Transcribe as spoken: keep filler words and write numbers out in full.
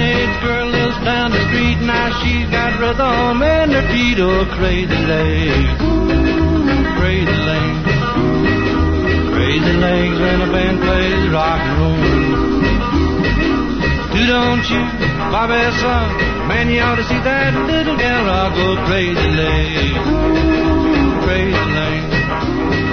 age girl lives down the street. Now she's got rhythm in her feet. Oh, crazy legs, crazy legs, crazy legs when a band plays rock and roll. Do don't you, Bobby son, man, you ought to see that little gal rock. Oh, crazy legs, crazy legs.